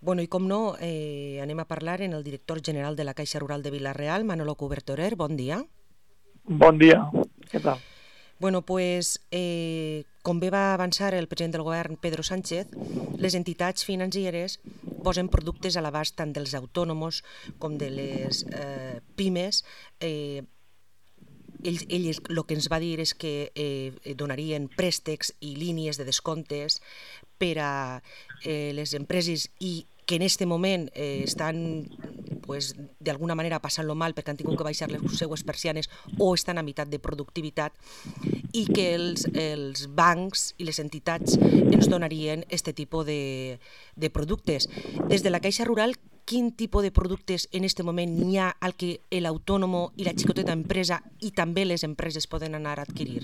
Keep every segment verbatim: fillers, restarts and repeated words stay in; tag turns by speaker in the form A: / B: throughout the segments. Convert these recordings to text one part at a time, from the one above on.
A: Bueno, i com no, eh, anem a parlar en el director general de la Caixa Rural de Vila-real, Manolo Cubertorer. Bon dia.
B: Bon dia, què tal?
A: Bueno, pues, eh, com bé va avançar el president del govern, Pedro Sánchez, les entitats financeres posen productes a l'abast tant dels autònoms com de les eh, pimes. Eh, ells, ells el que ens va dir és que eh, donarien préstecs i línies de descomptes per a eh, les empreses i que en aquest moment eh, estan pues, d'alguna manera passant-lo mal perquè han tingut que baixar les seues persianes o estan a meitat de productivitat, i que els, els bancs i les entitats ens donarien aquest tipus de, de productes. Des de la Caixa Rural, quin tipus de productes en aquest moment hi ha al que l'autònom i la xicoteta empresa i també les empreses poden anar a adquirir?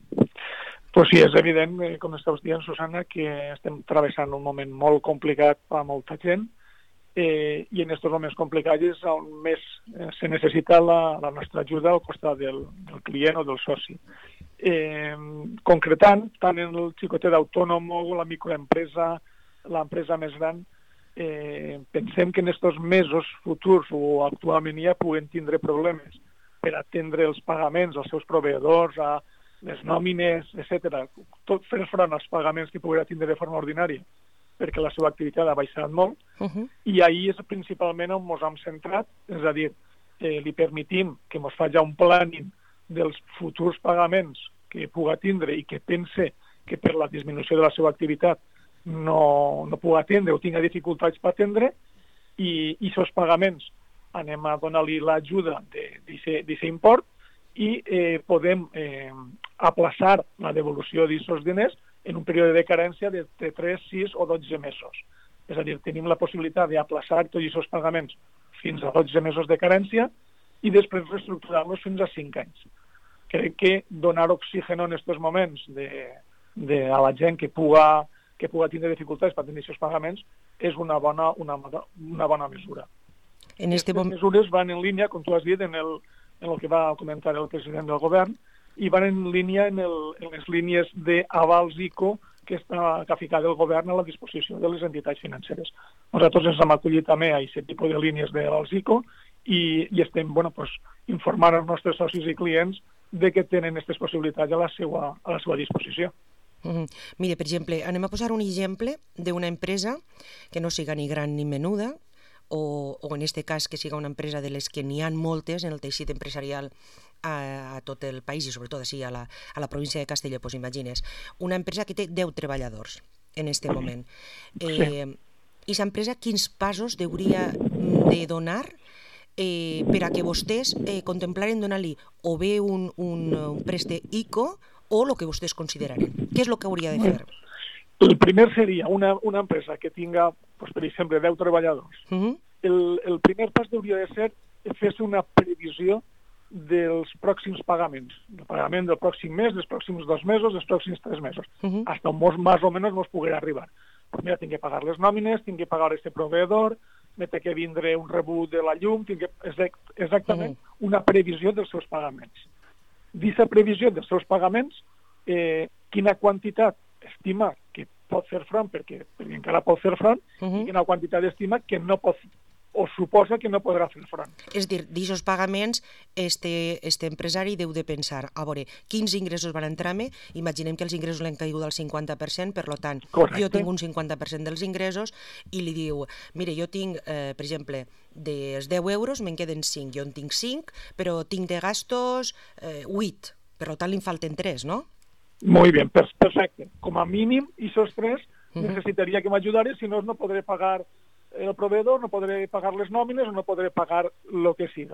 B: Pues sí, és evident, eh, com estàs dient, Susana, que estem travessant un moment molt complicat per a molta gent eh, i en aquests moments complicats és on més eh, se necessita la, la nostra ajuda al costat del, del client o del soci. Eh, concretant, tant en el xicotet autònom o la microempresa, l'empresa més gran, eh, pensem que en aquests mesos futurs o actualment ja puguen tindre problemes per atendre els pagaments als seus proveïdors, a les nòmines, etcètera, tot fer front als pagaments que poguera tindre de forma ordinària, perquè la seva activitat ha baixat molt, uh-huh. i ahir és principalment on ens hem centrat, és a dir, eh, li permetim que ens faci un planning dels futurs pagaments que pugui tindre i que pense que per la disminució de la seva activitat no, no pugui atendre o tinga dificultats per atendre, i aquests pagaments anem a donar-li l'ajuda d'aquest import i eh, podem eh, aplaçar la devolució d'aquests diners en un període de carència de tres, sis o dotze mesos. És a dir, tenim la possibilitat d'aplaçar tots aquests pagaments fins a dotze mesos de carència i després reestructurar-los fins a cinc anys. Crec que donar oxigen en aquests moments de, de, a la gent que puga, que puga tindre dificultats per tenir aquests pagaments és una bona, una, una bona mesura.
A: En este
B: Aquestes mesures van en línia, com tu has dit, en el en el que va comentar el president del govern, i van en línia en, el, en les línies d'avals I C O que està que ha ficat el govern a la disposició de les entitats financeres. Nosaltres ens hem acollit també a aquest tipus de línies d'avals I C O i, i estem bueno, pues, informant els nostres socis i clients de que tenen aquestes possibilitats a la seva, a la seva disposició.
A: Mm-hmm. Mire, per exemple, anem a posar un exemple d'una empresa que no siga ni gran ni menuda, o, o en aquest cas que siga una empresa de les que n'hi ha moltes en el teixit empresarial a, a tot el país i sobretot així a la, a la província de Castelló, pues imagines, una empresa que té deu treballadors en aquest moment. Eh, I aquesta empresa quins passos hauria de donar eh, per a que vostès eh, contemplaren donar-li o bé un, un, un préstec I C O o el que vostès consideraren? Què és el que hauria de fer?
B: El primer seria una, una empresa que tinga, pues, per exemple, deu treballadors. Uh-huh. el, el primer pas hauria de ser fer-se una previsió dels pròxims pagaments. El pagament del pròxim mes, dels pròxims dos mesos, dels pròxims tres mesos. Uh-huh. Hasta on mos, més o menys mos poguera arribar. Pues mira, tinc que pagar les nòmines, tinc que pagar este proveïdor, me té que vindre un rebut de la llum, tinc que... exactament uh-huh. una previsió dels seus pagaments. D'aquesta previsió dels seus pagaments, eh, quina quantitat estima que pot fer front, perquè, perquè encara pot fer front, uh-huh. i quina quantitat estima que no pot, o suposa que no podrà fer front.
A: És dir, d'aquests pagaments, este, este empresari deu de pensar, a veure, quins ingressos van entrar-me, imaginem que els ingressos l'han caigut al cinquanta per cent, per tant, correcte. Jo tinc un cinquanta per cent dels ingressos, i li diu, mire, jo tinc, eh, per exemple, dels deu euros me'n queden cinc, jo en tinc cinc, però tinc de gastos eh, vuit, per tant, li'n falten tres, no?
B: Muy bien, perfecte. Com a mínim, aquests tres uh-huh. necessitaria que m'ajudares, si no, no podré pagar el proveïdor, no podré pagar les nòmines o no podré pagar el que siga.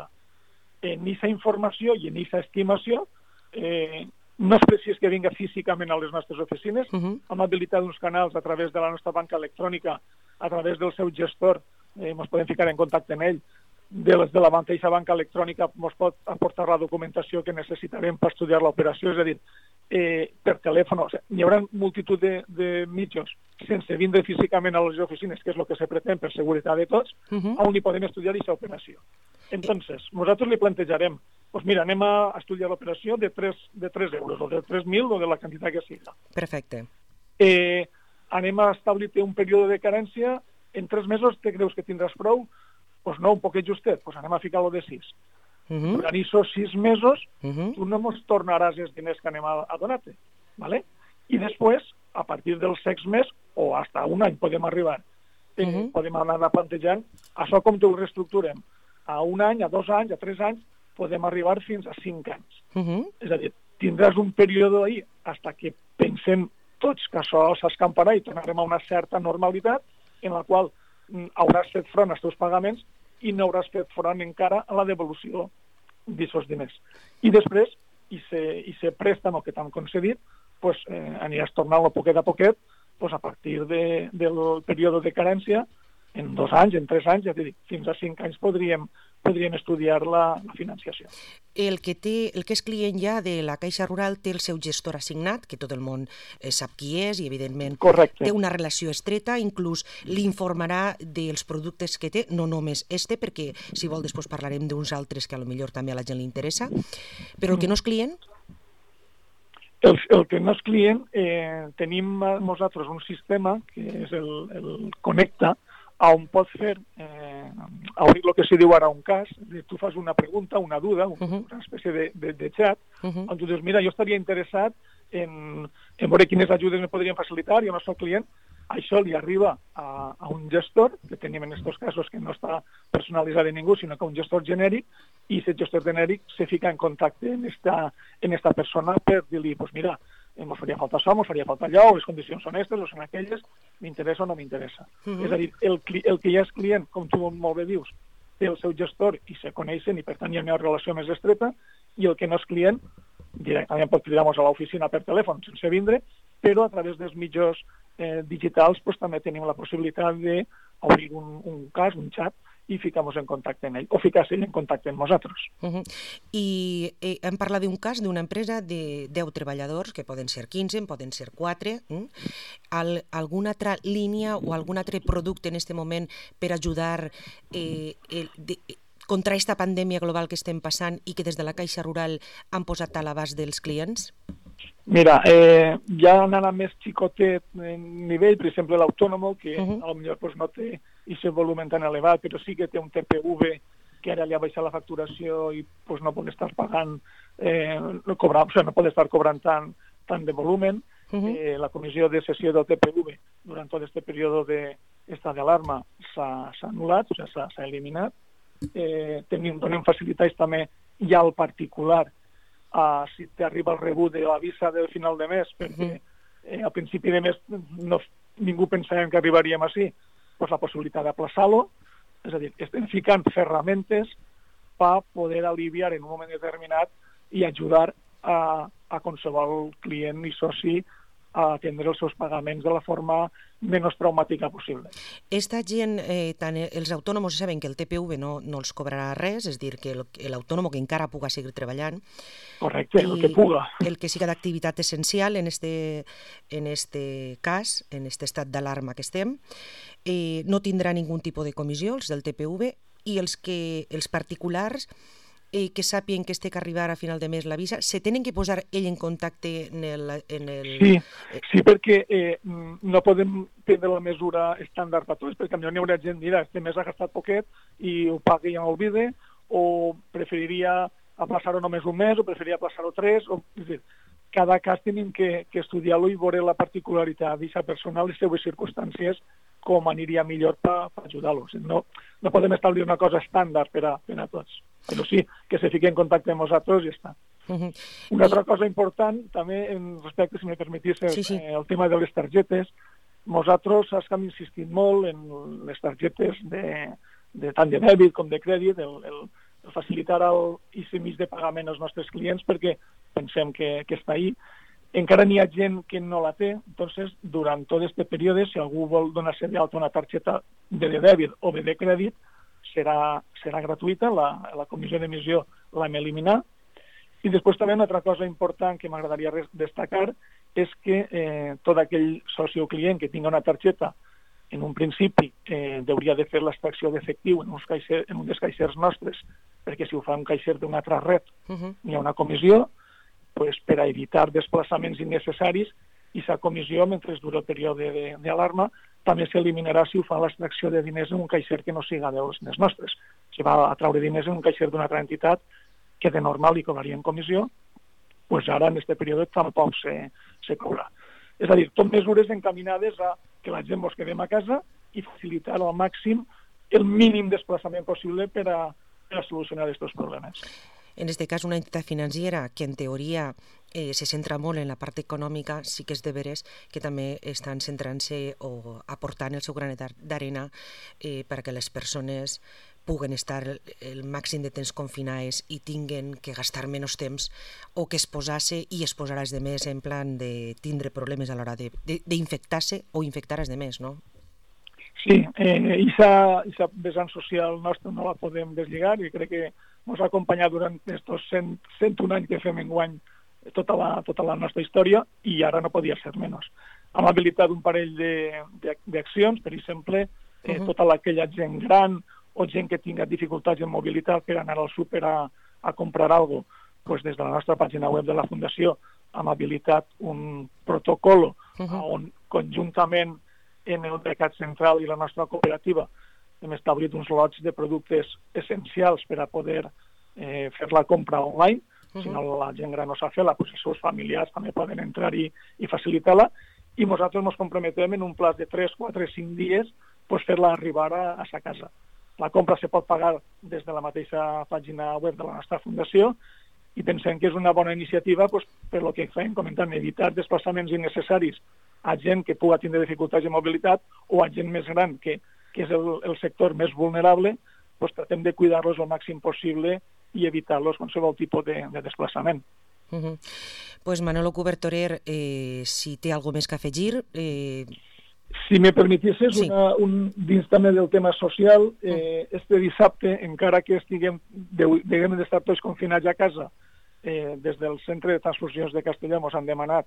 B: En aquesta informació i en aquesta estimació, eh, no és precís que vinga físicament a les nostres oficines, uh-huh. hem habilitat uns canals a través de la nostra banca electrònica, a través del seu gestor, eh, ens podem ficar en contacte amb ell, de, les de la mateixa banca electrònica ens pot aportar la documentació que necessitarem per estudiar l'operació, és a dir, eh, per telèfon. O sigui, hi haurà multitud de, de mitjos sense vindre físicament a les oficines, que és el que se pretén per seguretat de tots, uh-huh. on hi podem estudiar aquesta operació. Entonces, nosaltres li plantejarem, pues mira, anem a estudiar l'operació de tres, de tres euros, o de tres mil, o de la quantitat que siga.
A: Perfecte.
B: Eh, anem a establir un període de carència en tres mesos te creus que tindràs prou? Doncs pues no, un poquet justet, doncs pues anem a ficar-lo de sis. Uh-huh. Durant aquests sis mesos, uh-huh. tu no ens tornaràs els diners que anem a, a donar-te. ¿Vale? I després, a partir del sext mes, o hasta un any podem arribar, eh, uh-huh. podem anar plantejant això com ho reestructurem. A un any, a dos anys, a tres anys, podem arribar fins a cinc anys. Uh-huh. És a dir, tindràs un període ahir fins que pensem tots que això s'escamparà i tornarem a una certa normalitat en la qual hauràs fet front als teus pagaments i no hauràs fet front encara a la devolució d'aquests diners. I després, i se préstamo que t'han concedit, pues, eh, aniràs tornant-lo poquet a poquet pues, a partir de, del període de carència, en dos anys, en tres anys, ja t'he dit, fins a cinc anys podríem, podríem estudiar la, la financiació.
A: El que, té, el que és client ja de la Caixa Rural té el seu gestor assignat, que tot el món eh, sap qui és i, evidentment,
B: Correcte.
A: Té una relació estreta, inclús l'informarà dels productes que té, no només este, perquè, si vol, després parlarem d'uns altres que a lo millor també a la gent li interessa, però el que no és client...
B: El, el que no és client, eh, tenim nosaltres un sistema que és el, el Connecta, on pot fer, eh, obrir el que se diu ara un cas, tu fas una pregunta, una duda, una uh-huh. espècie de, de, de xat, uh-huh. on tu dius, mira, jo estaria interessat en, en veure quines ajudes me podrien facilitar, jo no soc client, això li arriba a, a un gestor, que tenim en aquests casos que no està personalitzat en ningú, sinó que un gestor genèric, i aquest gestor genèric se fica en contacte amb esta, en esta persona per dir-li, pues mira, em faria falta això, em faria falta allò, o les condicions són aquestes, o són aquelles, m'interessa o no m'interessa. Uh-huh. És a dir, el, el que ja és client, com tu molt bé dius, té el seu gestor i se coneixen i per tant hi ha una relació més estreta, i el que no és client, directament pot cridar-nos a l'oficina per telèfon sense vindre, però a través dels mitjans eh, digitals pues, també tenim la possibilitat d'obrir un, un cas, un xat, i ficar-nos en contacte amb ell, o ficar-se ell en contacte amb nosaltres.
A: Uh-huh. I eh, hem parlat d'un cas d'una empresa de deu treballadors, que poden ser quinze, poden ser quatre. Eh? Al, alguna altra línia o algun altre producte en aquest moment per ajudar eh, el, de, contra aquesta pandèmia global que estem passant i que des de la Caixa Rural han posat a l'abast dels clients?
B: Mira, eh, ja anant a més xicotet en nivell, per exemple, l'autònom, que uh-huh. potser pues, no té aquest volum tan elevat, però sí que té un T P V que ara li ha baixat la facturació i pues, no pot estar pagant, eh, no, cobrar, o sigui, no pot estar cobrant tant, tant de volumen. Uh-huh. Eh, la comissió de cessió del T P V durant tot aquest període d'estat d'alarma s'ha anul·lat, o sigui, s'ha eliminat. Eh, tenim, donem facilitats també ja al particular Uh, si t'arriba el rebut de l'avisa del final de mes, perquè eh, al principi de mes no, ningú pensàvem que arribaríem així, doncs la possibilitat d'aplaçar-lo, és a dir, estem ficant ferramentes per poder aliviar en un moment determinat i ajudar a, a qualsevol client i soci a atendre els seus pagaments de la forma menys traumàtica possible.
A: Esta gent, eh, tant els autònoms saben que el T P V no, no els cobrarà res, és dir, que l'autònom que encara puga seguir treballant.
B: Correcte, el que puga.
A: El que siga d'activitat essencial en este, en este cas, en este estat d'alarma que estem, eh, no tindrà ningun tipus de comissió, els del T P V, i els, que, els particulars eh, que sàpien que es té que arribar a final de mes l'avisa, se tenen que posar ell en contacte en el... En el...
B: Sí, sí, perquè eh, no podem prendre la mesura estàndard per tots, perquè potser n'hi haurà gent, mira, este mes ha gastat poquet i ho pagui i ja m'olvide, o preferiria aplaçar-ho només un mes, o preferiria aplaçar-ho tres, o... És dir, cada cas tenim que, que estudiar-lo i veure la particularitat d'aquesta persona, les seves circumstàncies, com aniria millor per ajudar-los. No, no podem establir una cosa estàndard per a, per a tots, però sí que se fiqui en contacte amb nosaltres i ja està. Uh-huh. Una altra cosa important, també, en respecte, si me permetisses, sí, sí. Eh, el tema de les targetes. Nosaltres saps que hem insistit molt en les targetes de, de tant de dèbit com de crèdit, el, el, el facilitar el I C M I de pagament als nostres clients, perquè pensem que, que està ahí. Encara n'hi ha gent que no la té, entonces, durant tot aquest període, si algú vol donar-se d'alta una targeta de dèbit o de crèdit, serà, serà gratuïta, la, la comissió d'emissió l'hem eliminat. I després també una altra cosa important que m'agradaria destacar és que eh, tot aquell soci o client que tingui una targeta en un principi eh, hauria de fer l'extracció d'efectiu en, caixer, en un dels caixers nostres, perquè si ho fa un caixer d'una altra red uh-huh. hi ha una comissió, pues, per a evitar desplaçaments innecessaris, i aquesta comissió, mentre dura el període d'alarma, també s'eliminarà si ho fa l'extracció de diners en un caixer que no siga dels diners nostres. Si va a treure diners en un caixer d'una altra entitat que de normal li cobraria en comissió, doncs ara en aquest període tampoc se, se cobra. És a dir, tot mesures encaminades a que la gent ens quedem a casa i facilitar al màxim el mínim desplaçament possible per a, per a solucionar aquests problemes.
A: En este cas, una entitat financiera que en teoria eh, se centra molt en la part econòmica, sí que és de veres que també estan centrant-se o aportant el seu granet d'arena eh, perquè les persones puguen estar el, el màxim de temps confinades i tinguen que gastar menys temps o que exposar-se i exposar als demés en plan de tindre problemes a l'hora d'infectar-se o infectar als demés, no?
B: Sí, eh, aquesta vessant social nostra no la podem deslligar i crec que ens ha acompanyat durant aquests cent, cent un anys que fem enguany tota la, tota la nostra història i ara no podia ser menys. Hem habilitat un parell d'accions, per exemple, eh, uh -huh. tota aquella gent gran o gent que tinga dificultats en mobilitat per anar al súper a, a comprar alguna cosa, pues des de la nostra pàgina web de la Fundació hem habilitat un protocol uh -huh. on conjuntament en el mercat central i la nostra cooperativa hem establit uns lots de productes essencials per a poder eh, fer la compra online. Uh -huh. Si no la gent gran no sap fer-la, doncs els seus familiars també poden entrar-hi i facilitar-la. I nosaltres ens comprometem en un plaç de tres, quatre, cinc dies doncs fer-la arribar a, a sa casa. La compra se pot pagar des de la mateixa pàgina web de la nostra fundació i pensem que és una bona iniciativa doncs, per lo que fem, comentant, evitar desplaçaments innecessaris a gent que pugui tindre dificultats de mobilitat o a gent més gran, que, que és el, el sector més vulnerable, doncs tratem de cuidar-los el màxim possible i evitar-los qualsevol tipus de, de desplaçament.
A: Uh -huh. Pues Manolo Cubertorer, eh, si té alguna més que afegir... Eh...
B: Si me permetisses, sí. una, un, dins també del tema social, eh, este dissabte, encara que estiguem, deguem d'estar tots confinats a casa, eh, des del Centre de Transfusions de Castelló ens han demanat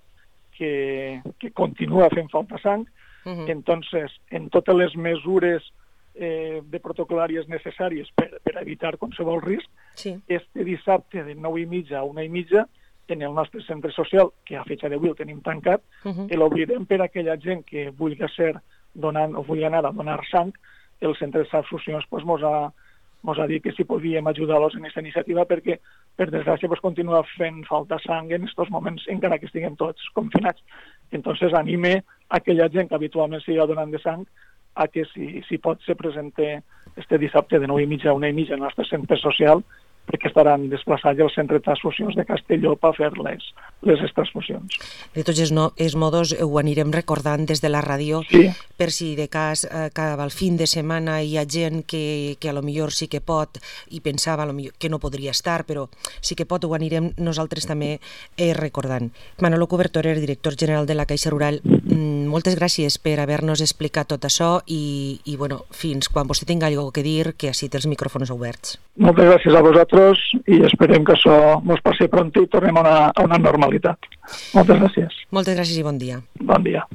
B: que, que continua fent falta sang, uh -huh. entonces, en totes les mesures eh, de protocolàries necessàries per, per evitar qualsevol risc, sí. este dissabte de nou i mitja a una i mitja, en el nostre centre social, que a fecha d'avui el tenim tancat, uh -huh. l'obrirem per a aquella gent que vulgui ser donant o vulgui anar a donar sang. El centre de transfusions pues, mos, ha, mos ha dit que si podíem ajudar-los en aquesta iniciativa perquè, per desgràcia, pues, continua fent falta sang en aquests moments, encara que estiguem tots confinats. Entonces, anime a aquella gent que habitualment siga donant de sang a que, si, si pot, se presente este dissabte de nou i mitja a una i mitja en el nostre centre social, perquè estaran desplaçats al Centre de Transfusions de Castelló per fer les, les transfusions.
A: De tots els, no, els modos ho anirem recordant des de la ràdio,
B: sí.
A: per si de cas eh, que al fin de setmana hi ha gent que, que a lo millor sí que pot i pensava a lo millor que no podria estar, però sí que pot, ho anirem nosaltres també eh, recordant. Manolo Cubertorer, director general de la Caixa Rural, mm, moltes gràcies per haver-nos explicat tot això i, i bueno, fins quan vostè tingui alguna cosa que dir, que així té els micròfons oberts.
B: Moltes gràcies a vosaltres i esperem que això ens passi pront i tornem a una, a una normalitat. Moltes gràcies.
A: Moltes gràcies i bon dia.
B: Bon dia.